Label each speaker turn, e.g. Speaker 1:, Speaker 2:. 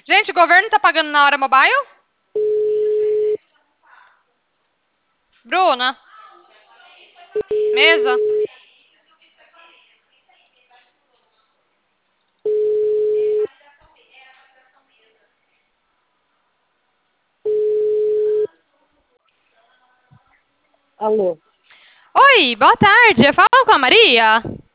Speaker 1: Gente, o governo tá pagando na hora mobile? Bruna? Mesa?
Speaker 2: Alô,
Speaker 1: Oi, boa tarde. Eu falo com a Maria?